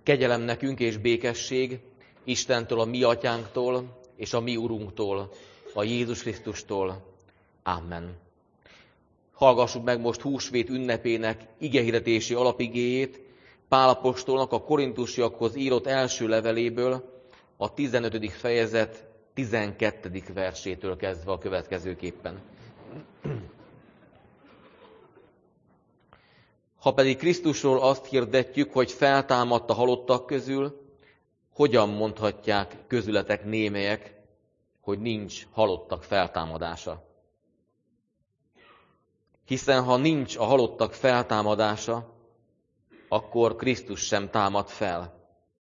Kegyelem nekünk és békesség Istentől, a mi atyánktól és a mi Urunktól, a Jézus Krisztustól. Amen. Hallgassuk meg most húsvét ünnepének igehirdetési alapigéjét Pál apostolnak a korintusiakhoz írott első leveléből, a 15. fejezet 12. versétől kezdve a következőképpen. Ha pedig Krisztusról azt hirdetjük, hogy feltámadt a halottak közül, hogyan mondhatják közületek némelyek, hogy nincs halottak feltámadása? Hiszen ha nincs a halottak feltámadása, akkor Krisztus sem támad fel.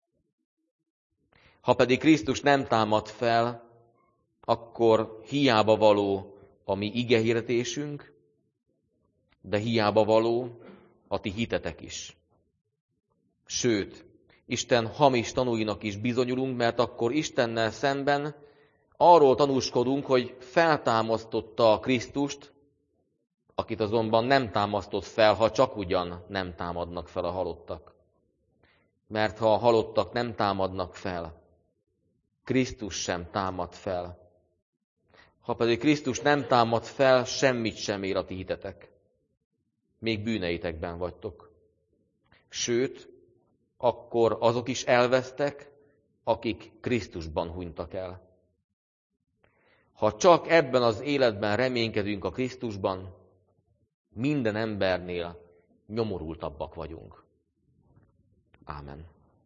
Ha pedig Krisztus nem támad fel, akkor hiába való a mi igehirdetésünk, de hiába való a ti hitetek is. Sőt, Isten hamis tanúinak is bizonyulunk, mert akkor Istennel szemben arról tanúskodunk, hogy feltámasztotta a Krisztust, akit azonban nem támasztott fel, ha csak ugyan nem támadnak fel a halottak. Mert ha a halottak nem támadnak fel, Krisztus sem támad fel. Ha pedig Krisztus nem támad fel, semmit sem ér a ti hitetek. Még bűneitekben vagytok. Sőt, akkor azok is elvesztek, akik Krisztusban hunytak el. Ha csak ebben az életben reménykedünk a Krisztusban, minden embernél nyomorultabbak vagyunk. Ámen.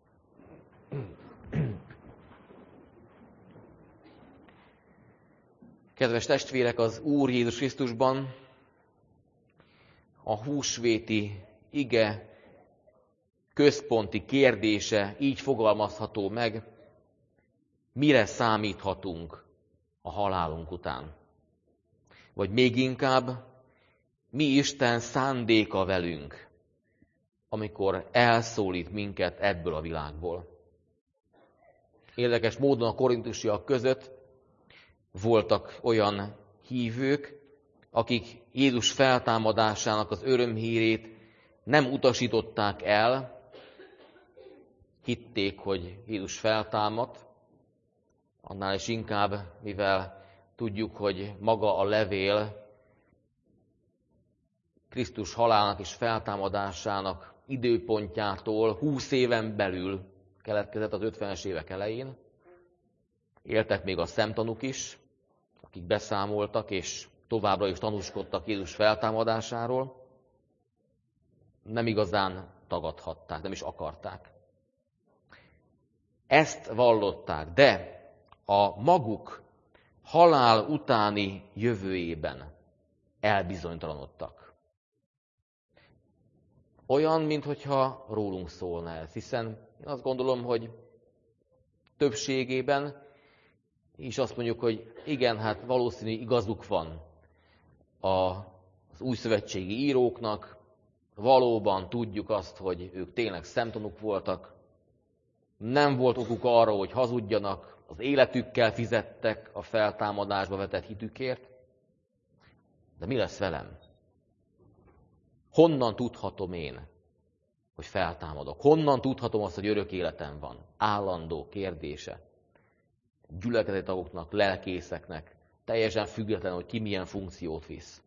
Kedves testvérek, az Úr Jézus Krisztusban a húsvéti ige központi kérdése így fogalmazható meg, mire számíthatunk a halálunk után? Vagy még inkább, mi Isten szándéka velünk, amikor elszólít minket ebből a világból? Érdekes módon a korintusiak között voltak olyan hívők, akik Jézus feltámadásának az örömhírét nem utasították el, hitték, hogy Jézus feltámadt, annál is inkább, mivel tudjuk, hogy maga a levél Krisztus halálának és feltámadásának időpontjától 20 éven belül keletkezett, az 50-es évek elején. Éltek még a szemtanúk is, akik beszámoltak és továbbra is tanúskodtak Jézus feltámadásáról. Nem igazán tagadhatták, nem is akarták. Ezt vallották, de a maguk halál utáni jövőjében elbizonytalanodtak. Olyan, minthogyha rólunk szólna ez, hiszen én azt gondolom, hogy többségében is azt mondjuk, hogy igen, hát valószínű igazuk van az újszövetségi íróknak, valóban tudjuk azt, hogy ők tényleg szemtanúk voltak, nem volt okuk arra, hogy hazudjanak, az életükkel fizettek a feltámadásba vetett hitükért. De mi lesz velem? Honnan tudhatom én, hogy feltámadok? Honnan tudhatom azt, hogy örök életem van? Állandó kérdése. Gyülekezeti tagoknak, lelkészeknek, teljesen független, hogy ki milyen funkciót visz.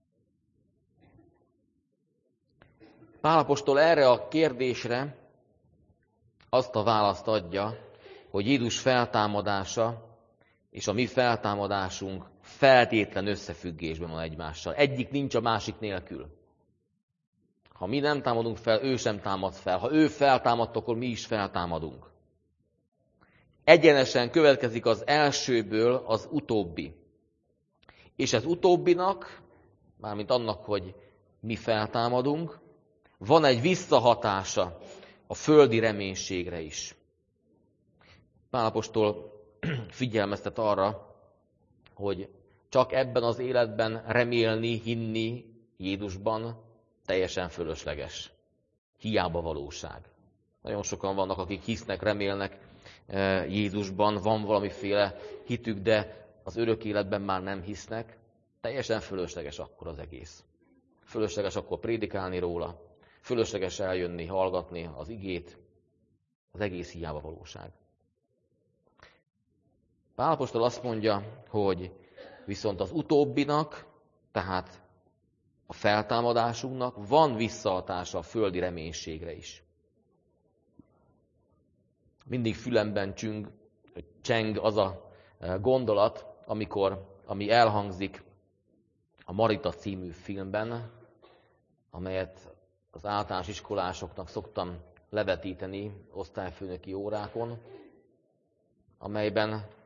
Pál apostol erre a kérdésre azt a választ adja, hogy Jézus feltámadása és a mi feltámadásunk feltétlen összefüggésben van egymással. Egyik nincs a másik nélkül. Ha mi nem támadunk fel, ő sem támad fel. Ha ő feltámadt, akkor mi is feltámadunk. Egyenesen következik az elsőből az utóbbi. És az utóbbinak, mármint annak, hogy mi feltámadunk, van egy visszahatása a földi reménységre is. Pál apostol figyelmeztet arra, hogy csak ebben az életben remélni, hinni Jézusban teljesen fölösleges. Hiába valóság. Nagyon sokan vannak, akik hisznek, remélnek Jézusban, van valamiféle hitük, de az örök életben már nem hisznek. Teljesen fölösleges akkor az egész. Fölösleges akkor prédikálni róla, fölösleges eljönni, hallgatni az igét, Az egész hiába valóság. Pál apostol azt mondja, hogy viszont az utóbbinak, tehát a feltámadásunknak van visszahatása a földi reménységre is. Mindig fülemben cseng az a gondolat, ami elhangzik a Marita című filmben, amelyet az általános iskolásoknak szoktam levetíteni osztályfőnöki órákon, amelyben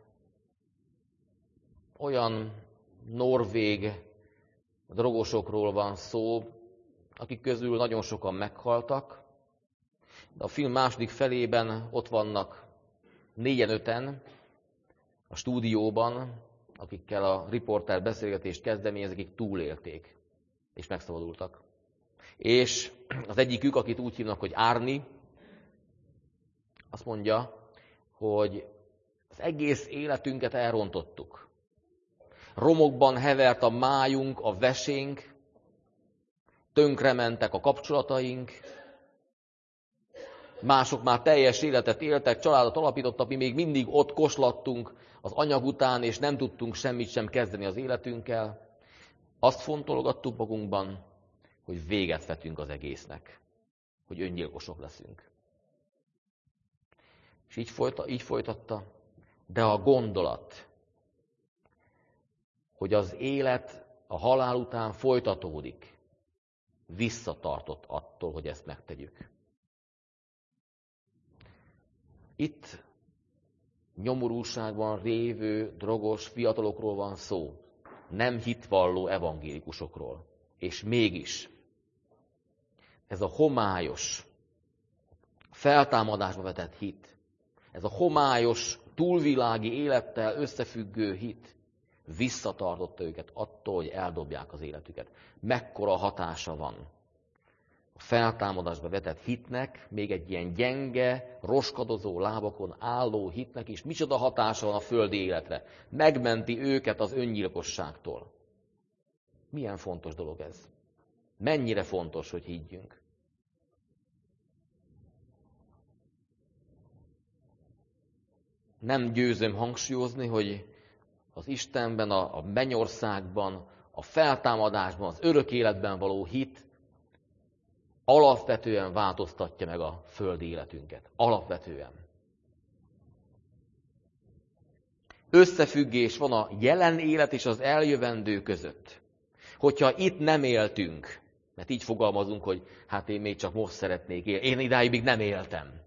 olyan norvég drogosokról van szó, akik közül nagyon sokan meghaltak, de a film második felében ott vannak 4-5 a stúdióban, akikkel a riporter beszélgetést kezdeményezik, akik túlélték, és megszabadultak. És az egyikük, akit úgy hívnak, hogy Árni, azt mondja, hogy az egész életünket elrontottuk. Romokban hevert a májunk, a vesénk, tönkrementek a kapcsolataink, mások már teljes életet éltek, családot alapítottak, mi még mindig ott koslattunk az anyag után, és nem tudtunk semmit sem kezdeni az életünkkel. Azt fontolgattuk magunkban, hogy véget vetünk az egésznek, hogy öngyilkosok leszünk. És így folytatta, de a gondolat, hogy az élet a halál után folytatódik, visszatartott attól, hogy ezt megtegyük. Itt nyomorúságban révő, drogos fiatalokról van szó, nem hitvalló evangélikusokról. És mégis ez a homályos, feltámadásba vetett hit, ez a homályos, túlvilági élettel összefüggő hit visszatartotta őket attól, hogy eldobják az életüket. Mekkora hatása van a feltámadásba vetett hitnek, még egy ilyen gyenge, roskadozó lábakon álló hitnek is, micsoda hatása van a földi életre. Megmenti őket az öngyilkosságtól. Milyen fontos dolog ez? Mennyire fontos, hogy higgyünk? Nem győzöm hangsúlyozni, hogy az Istenben, a mennyországban, a feltámadásban, az örök életben való hit alapvetően változtatja meg a földi életünket. Alapvetően. Összefüggés van a jelen élet és az eljövendő között. Hogyha itt nem éltünk, mert így fogalmazunk, hogy hát én még csak most szeretnék élni, én idáig még nem éltem,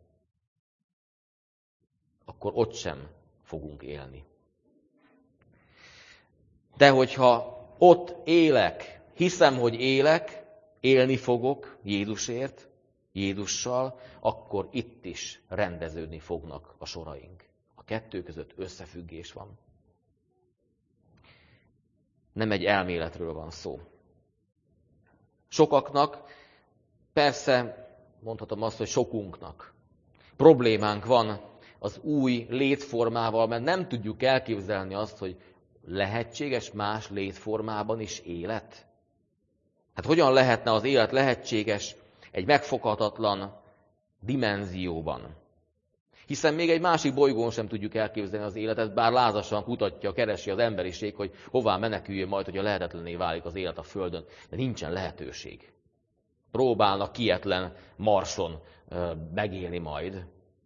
akkor ott sem fogunk élni. De hogyha ott élek, hiszem, hogy élek, élni fogok Jézusért, Jézussal, akkor itt is rendeződni fognak a soraink. A kettő között összefüggés van. Nem egy elméletről van szó. Sokaknak, persze mondhatom azt, hogy sokunknak problémánk van az új létformával, mert nem tudjuk elképzelni azt, hogy lehetséges más létformában is élet? Hát hogyan lehetne az élet lehetséges egy megfoghatatlan dimenzióban? Hiszen még egy másik bolygón sem tudjuk elképzelni az életet, bár lázasan kutatja, keresi az emberiség, hogy hová meneküljön majd, hogyha lehetetlenné válik az élet a Földön. De nincsen lehetőség. Próbálnak kietlen Marson megélni majd.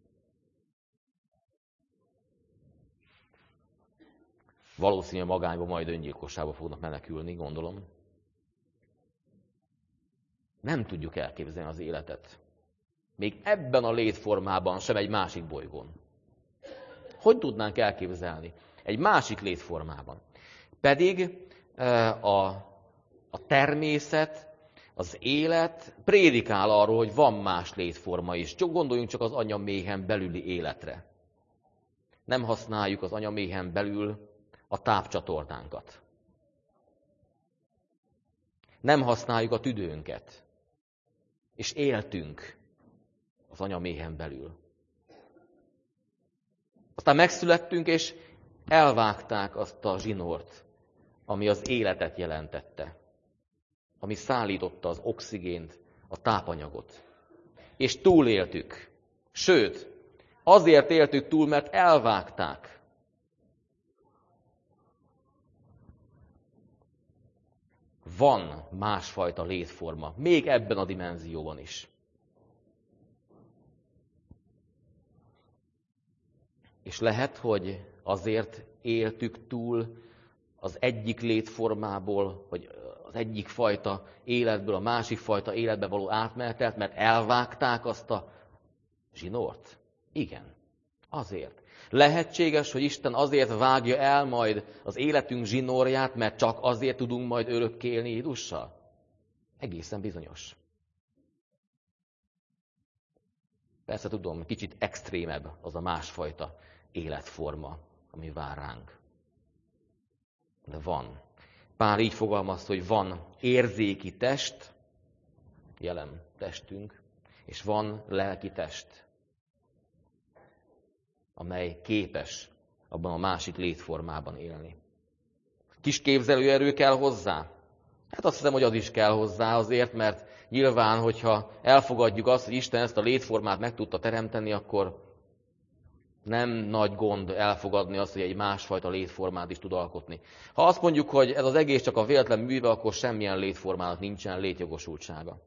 Valószínűleg magányba majd öngyilkosságba fognak menekülni, gondolom. Nem tudjuk elképzelni az életet. Még ebben a létformában sem egy másik bolygón. Hogy tudnánk elképzelni? Egy másik létformában. Pedig a természet, az élet prédikál arról, hogy van más létforma is. Gondoljunk csak az anyaméhen belüli életre. Nem használjuk az anyaméhen belül a tápcsatornánkat. Nem használjuk a tüdőnket. És éltünk az anyaméhen belül. Aztán megszülettünk, és elvágták azt a zsinort, ami az életet jelentette. Ami szállította az oxigént, a tápanyagot. És túléltük. Sőt, Azért éltük túl, mert elvágták. Van másfajta létforma, még ebben a dimenzióban is. És lehet, hogy azért éltük túl az egyik létformából, vagy az egyik fajta életből a másik fajta életbe való átmenetelt, mert elvágták azt a zsinort? Igen, azért. Lehetséges, hogy Isten azért vágja el majd az életünk zsinórját, mert csak azért tudunk majd örökké élni Jézussal? Egészen bizonyos. Persze tudom, kicsit extrémebb az a másfajta életforma, ami vár ránk. De van. Pál így fogalmazta, hogy van érzéki test, jelen testünk, és van lelki test, amely képes abban a másik létformában élni. Kis képzelőerő kell hozzá? Hát azt hiszem, hogy az is kell hozzá azért, mert nyilván, hogyha elfogadjuk azt, hogy Isten ezt a létformát meg tudta teremteni, akkor nem nagy gond elfogadni azt, hogy egy másfajta létformát is tud alkotni. Ha azt mondjuk, hogy ez az egész csak a véletlen műve, akkor semmilyen létformának nincsen létjogosultsága.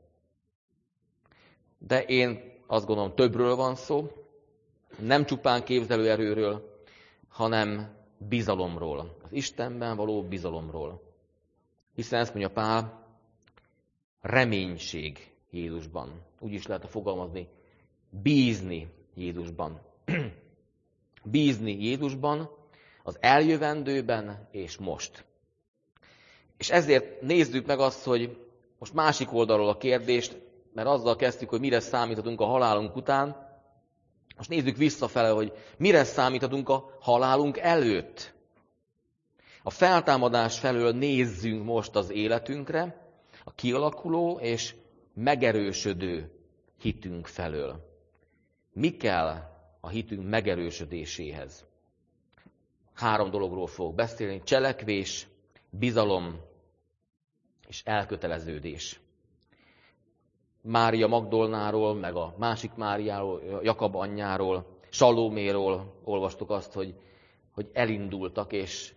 De én azt gondolom, többről van szó, nem csupán képzelőerőről, hanem bizalomról. Az Istenben való bizalomról. Hiszen ezt mondja Pál, reménység Jézusban. Úgy is lehet fogalmazni, bízni Jézusban. Bízni Jézusban, az eljövendőben és most. És ezért nézzük meg azt, hogy most másik oldalról a kérdést, mert azzal kezdtük, hogy mire számíthatunk a halálunk után, most nézzük visszafele, hogy mire számíthatunk a halálunk előtt. A feltámadás felől nézzünk most az életünkre, a kialakuló és megerősödő hitünk felől. Mi kell a hitünk megerősödéséhez? 3 dologról fogok beszélni: cselekvés, bizalom és elköteleződés. Mária Magdolnáról, meg a másik Máriáról, Jakab anyjáról, Salóméról olvastuk azt, hogy elindultak, és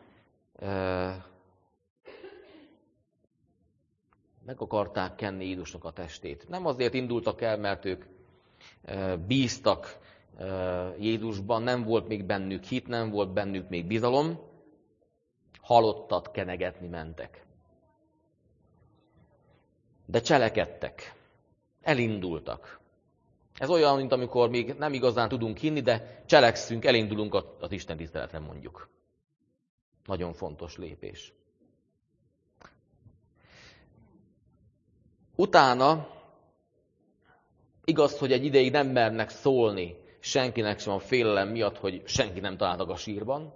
meg akarták kenni Jézusnak a testét. Nem azért indultak el, mert ők bíztak Jézusban, nem volt még bennük hit, nem volt bennük még bizalom, halottat kenegetni mentek. De cselekedtek, elindultak. Ez olyan, mint amikor még nem igazán tudunk hinni, de cselekszünk, elindulunk az Isten tiszteletre, mondjuk. Nagyon fontos lépés. Utána igaz, hogy egy ideig nem mernek szólni senkinek sem a félelem miatt, hogy senki nem találtak a sírban.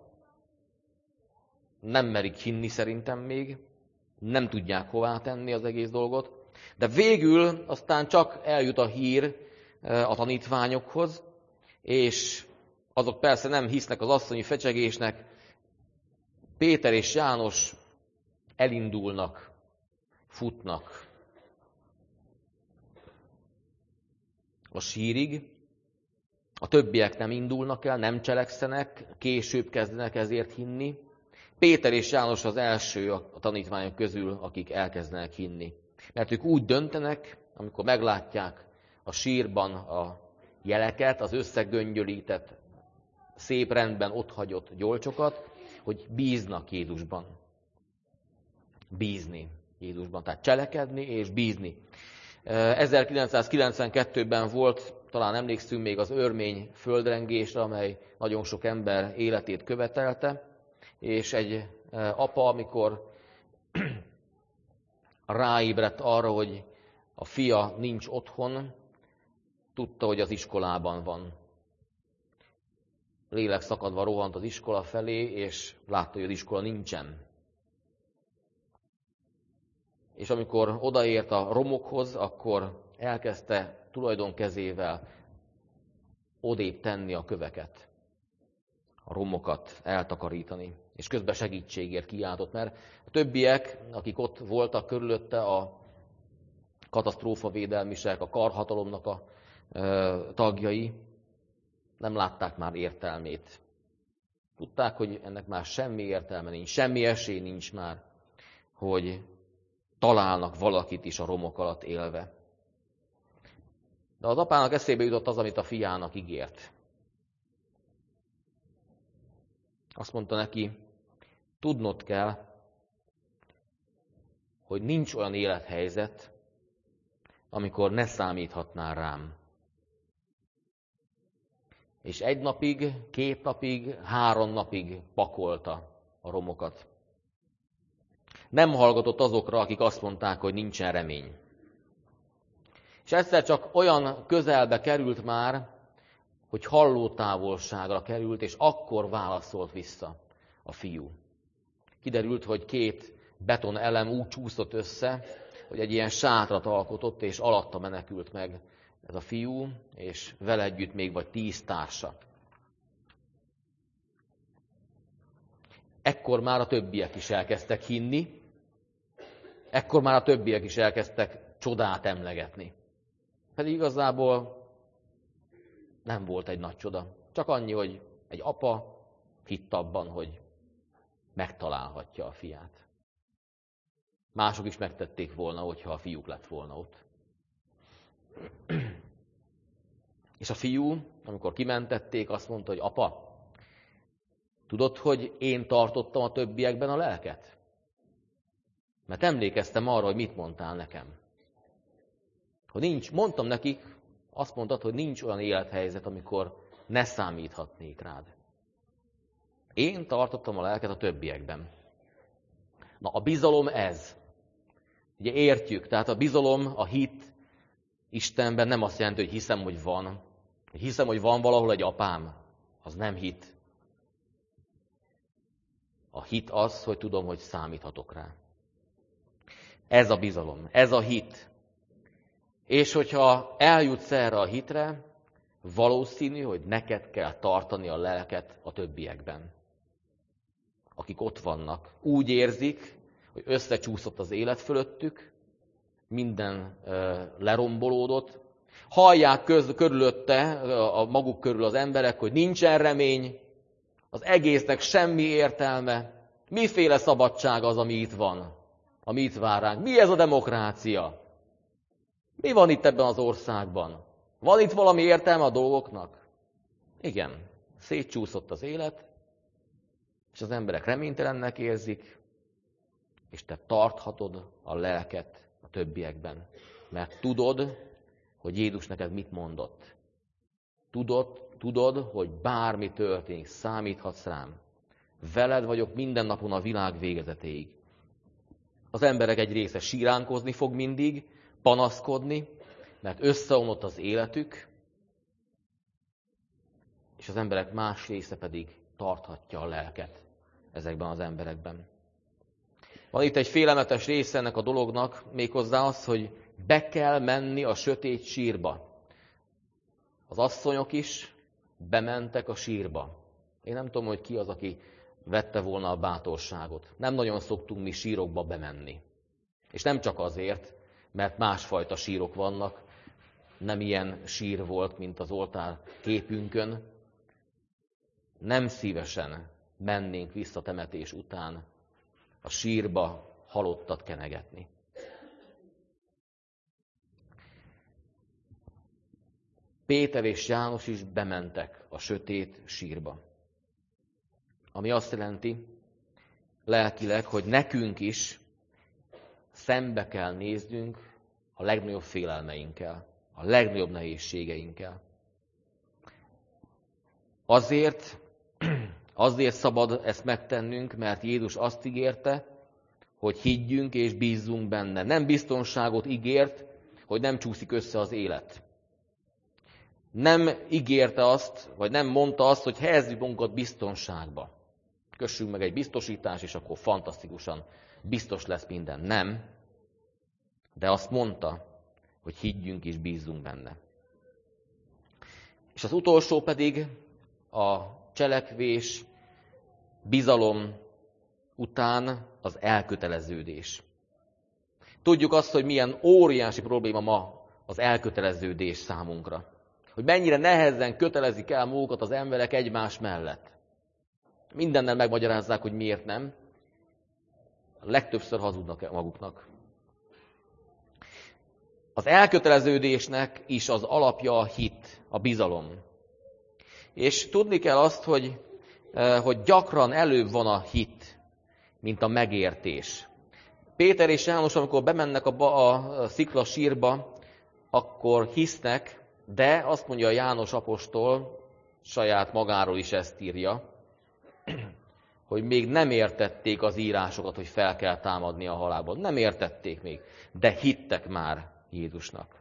Nem merik hinni szerintem még, nem tudják hová tenni az egész dolgot. De végül aztán csak eljut a hír a tanítványokhoz, és azok persze nem hisznek az asszonyi fecsegésnek. Péter és János elindulnak, futnak a sírig, a többiek nem indulnak el, nem cselekszenek, később kezdenek ezért hinni. Péter és János az első a tanítványok közül, akik elkezdenek hinni. Mert ők úgy döntenek, amikor meglátják a sírban a jeleket, az összegöngyölített, szép rendben otthagyott gyolcsokat, hogy bíznak Jézusban. Bízni Jézusban, tehát cselekedni és bízni. 1992-ben volt, talán emlékszünk még az örmény földrengésre, amely nagyon sok ember életét követelte, és egy apa, amikor ráébredt arra, hogy a fia nincs otthon, tudta, hogy az iskolában van. Lélek szakadva rohant az iskola felé, és látta, hogy az iskola nincsen. És amikor odaért a romokhoz, akkor elkezdte tulajdonkezével odébb tenni a köveket, a romokat eltakarítani, és közben segítségért kiáltott, mert a többiek, akik ott voltak körülötte, a katasztrófavédelmisek, a karhatalomnak a tagjai, nem látták már értelmét. Tudták, hogy ennek már semmi értelme nincs, semmi esély nincs már, hogy találnak valakit is a romok alatt élve. De az apának eszébe jutott az, amit a fiának ígért. Azt mondta neki, tudnod kell, hogy nincs olyan élethelyzet, amikor ne számíthatnál rám. És 1 napig, 2 napig, 3 napig pakolta a romokat. Nem hallgatott azokra, akik azt mondták, hogy nincsen remény. És egyszer csak olyan közelbe került már, hogy hallótávolságra került, és akkor válaszolt vissza a fiú. Kiderült, hogy 2 betonelem úgy csúszott össze, hogy egy ilyen sátrat alkotott, és alatta menekült meg ez a fiú, és vele együtt még vagy 10 társa. Ekkor már a többiek is elkezdtek hinni, ekkor már a többiek is elkezdtek csodát emlegetni. Pedig igazából nem volt egy nagy csoda. Csak annyi, hogy egy apa hitt abban, hogy megtalálhatja a fiát. Mások is megtették volna, hogyha a fiúk lett volna ott. És a fiú, amikor kimentették, azt mondta, hogy apa, tudod, hogy én tartottam a többiekben a lelket? Mert emlékeztem arra, hogy mit mondtál nekem. Hogy mondtam nekik, azt mondtad, hogy nincs olyan élethelyzet, amikor ne számíthatnék rád. Én tartottam a lelket a többiekben. Na, a bizalom ez. Ugye értjük, tehát a bizalom, a hit Istenben nem azt jelenti, hogy hiszem, hogy van. Hiszem, hogy van valahol egy apám. Az nem hit. A hit az, hogy tudom, hogy számíthatok rá. Ez a bizalom, ez a hit. És hogyha eljutsz erre a hitre, valószínű, hogy neked kell tartani a lelket a többiekben. Akik ott vannak, úgy érzik, hogy összecsúszott az élet fölöttük, minden lerombolódott. Hallják körülötte, a maguk körül az emberek, hogy nincsen remény, az egésznek semmi értelme. Miféle szabadság az, ami itt van, ami itt vár ránk? Mi ez a demokrácia? Mi van itt ebben az országban? Van itt valami értelme a dolgoknak? Igen, szétcsúszott az élet, és az emberek reménytelennek érzik, és te tarthatod a lelket a többiekben. Mert tudod, hogy Jézus neked mit mondott. Tudod, hogy bármi történik, számíthatsz rám. Veled vagyok minden napon a világ végezetéig. Az emberek egy része síránkozni fog mindig, panaszkodni, mert összeomlott az életük, és az emberek más része pedig tarthatja a lelket ezekben az emberekben. Van itt egy félelmetes része ennek a dolognak, méghozzá az, hogy be kell menni a sötét sírba. Az asszonyok is bementek a sírba. Én nem tudom, hogy ki az, aki vette volna a bátorságot. Nem nagyon szoktunk mi sírokba bemenni. És nem csak azért, mert másfajta sírok vannak, nem ilyen sír volt, mint az oltár képünkön. Nem szívesen mennénk vissza temetés után a sírba halottat kenegetni. Péter és János is bementek a sötét sírba. Ami azt jelenti, lelkileg, hogy nekünk is szembe kell néznünk a legnagyobb félelmeinkkel, a legnagyobb nehézségeinkkel. Azért szabad ezt megtennünk, mert Jézus azt ígérte, hogy higgyünk és bízzunk benne. Nem biztonságot ígért, hogy nem csúszik össze az élet. Nem ígérte azt, vagy nem mondta azt, hogy helyezzük magunkat biztonságba. Kössünk meg egy biztosítást, és akkor fantasztikusan biztos lesz minden. Nem. De azt mondta, hogy higgyünk és bízzunk benne. És az utolsó pedig a cselekvés, bizalom után az elköteleződés. Tudjuk azt, hogy milyen óriási probléma ma az elköteleződés számunkra. Hogy mennyire nehezen kötelezik el magukat az emberek egymás mellett. Mindennel megmagyarázzák, hogy miért nem. Legtöbbször hazudnak maguknak. Az elköteleződésnek is az alapja a hit, a bizalom. És tudni kell azt, hogy gyakran előbb van a hit, mint a megértés. Péter és János, amikor bemennek a sziklasírba, akkor hisznek, de azt mondja János apostol, saját magáról is ezt írja, hogy még nem értették az írásokat, hogy fel kell támadni a halálból. Nem értették még, de hittek már Jézusnak.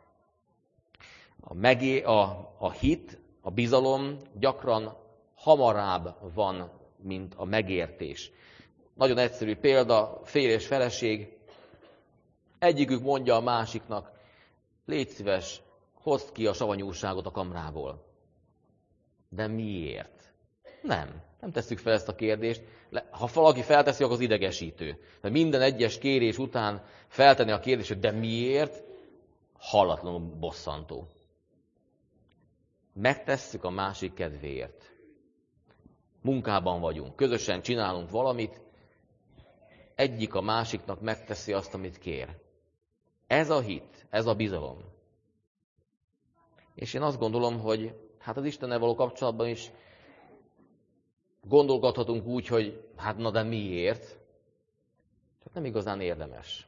A hit, a bizalom gyakran hamarabb van, mint a megértés. Nagyon egyszerű példa, férj és feleség. Egyikük mondja a másiknak, légy szíves, hozd ki a savanyúságot a kamrából. De miért? Nem tesszük fel ezt a kérdést. Ha valaki felteszi, akkor az idegesítő. De minden egyes kérés után feltenni a kérdést, hogy de miért? Hallatlanul bosszantó. Megtesszük a másik kedvéért. Munkában vagyunk, közösen csinálunk valamit, egyik a másiknak megteszi azt, amit kér. Ez a hit, ez a bizalom. És én azt gondolom, hogy hát az Istennel való kapcsolatban is gondolkodhatunk úgy, hogy hát na de miért? Csak nem igazán érdemes.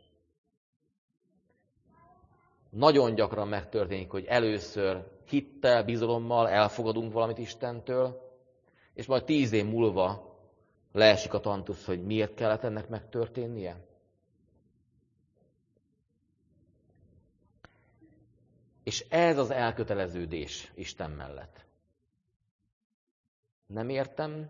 Nagyon gyakran megtörténik, hogy először hittel, bizalommal elfogadunk valamit Istentől, és majd 10 év múlva leesik a tantusz, hogy miért kellett ennek megtörténnie. És ez az elköteleződés Isten mellett. Nem értem,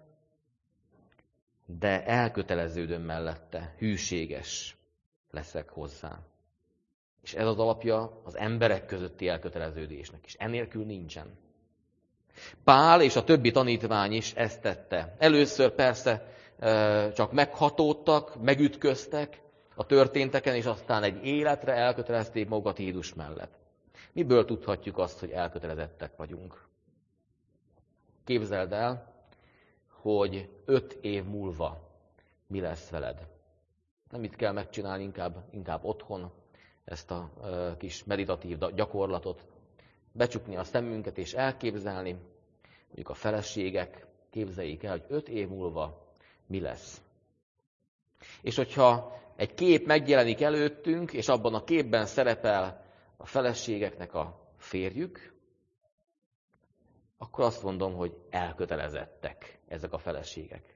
de elköteleződöm mellette, hűséges leszek hozzá. És ez az alapja az emberek közötti elköteleződésnek is. Enélkül nincsen. Pál és a többi tanítvány is ezt tette. Először persze csak meghatódtak, megütköztek a történteken, és aztán egy életre elkötelezték magukat Jézus mellett. Miből tudhatjuk azt, hogy elkötelezettek vagyunk? Képzeld el, hogy 5 év múlva mi lesz veled. Nem itt kell megcsinálni, inkább otthon ezt a kis meditatív gyakorlatot. Becsukni a szemünket és elképzelni, mondjuk a feleségek, képzeljék el, hogy 5 év múlva mi lesz. És hogyha egy kép megjelenik előttünk, és abban a képben szerepel a feleségeknek a férjük, akkor azt mondom, hogy elkötelezettek ezek a feleségek.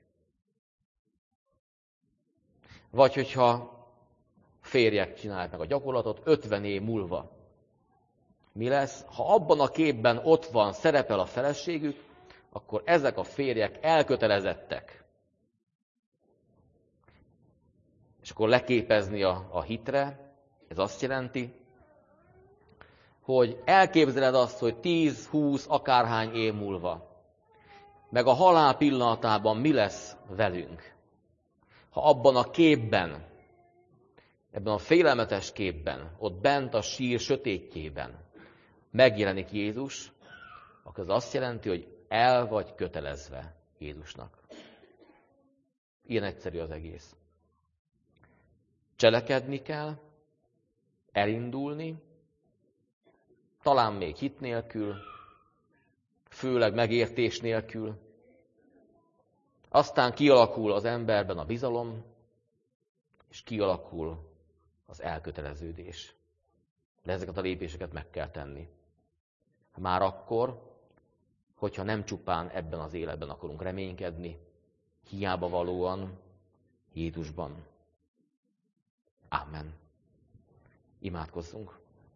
Vagy hogyha férjek csinálják meg a gyakorlatot, 50 év múlva mi lesz? Ha abban a képben ott van, szerepel a feleségük, akkor ezek a férjek elkötelezettek. És akkor leképezni a hitre, ez azt jelenti, hogy elképzeled azt, hogy 10-20 akárhány év múlva, meg a halál pillanatában mi lesz velünk. Ha abban a képben, ebben a félelmetes képben, ott bent a sír sötétjében megjelenik Jézus, akkor az azt jelenti, hogy el vagy kötelezve Jézusnak. Ilyen egyszerű az egész. Cselekedni kell, elindulni, talán még hit nélkül, főleg megértés nélkül. Aztán kialakul az emberben a bizalom, és kialakul az elköteleződés. De ezeket a lépéseket meg kell tenni. Már akkor, hogyha nem csupán ebben az életben akarunk reménykedni, hiába valóan Jézusban. Amen. Imádkozzunk.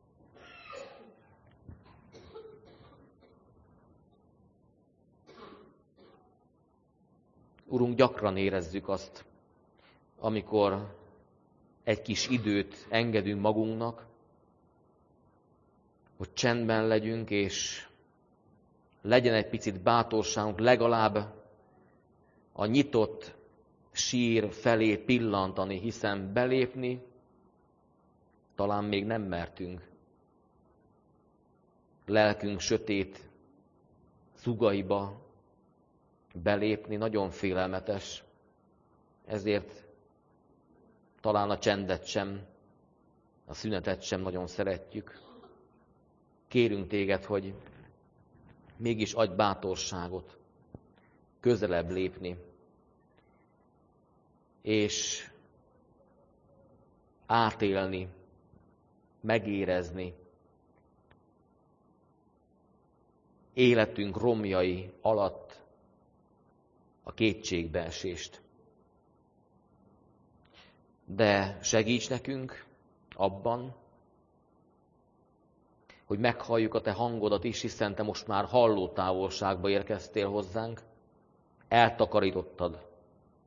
Urunk, gyakran érezzük azt, amikor egy kis időt engedünk magunknak, hogy csendben legyünk, és legyen egy picit bátorságunk legalább a nyitott sír felé pillantani, hiszen belépni talán még nem mertünk. Lelkünk sötét szugaiba belépni nagyon félelmetes, ezért talán a csendet sem, a szünetet sem nagyon szeretjük. Kérünk téged, hogy mégis adj bátorságot közelebb lépni, és átélni, megérezni életünk romjai alatt a kétségbeesést. De segíts nekünk abban, hogy meghalljuk a te hangodat is, hiszen te most már halló távolságba érkeztél hozzánk, eltakarítottad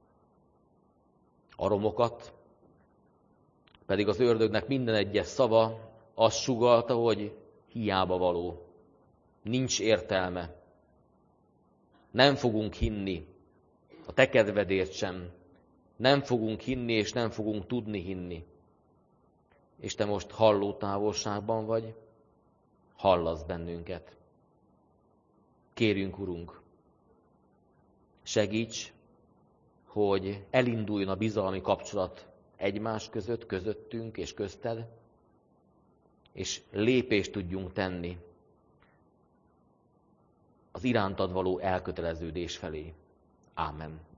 a romokat, pedig az ördögnek minden egyes szava azt sugallta, hogy hiába való, nincs értelme, nem fogunk hinni, a te kedvedért sem, nem fogunk hinni, és nem fogunk tudni hinni. És te most halló távolságban vagy, hallasz bennünket. Kérünk, Urunk, segíts, hogy elinduljon a bizalmi kapcsolat egymás között, közöttünk és közted, és lépést tudjunk tenni az irántad való elköteleződés felé. Ámen.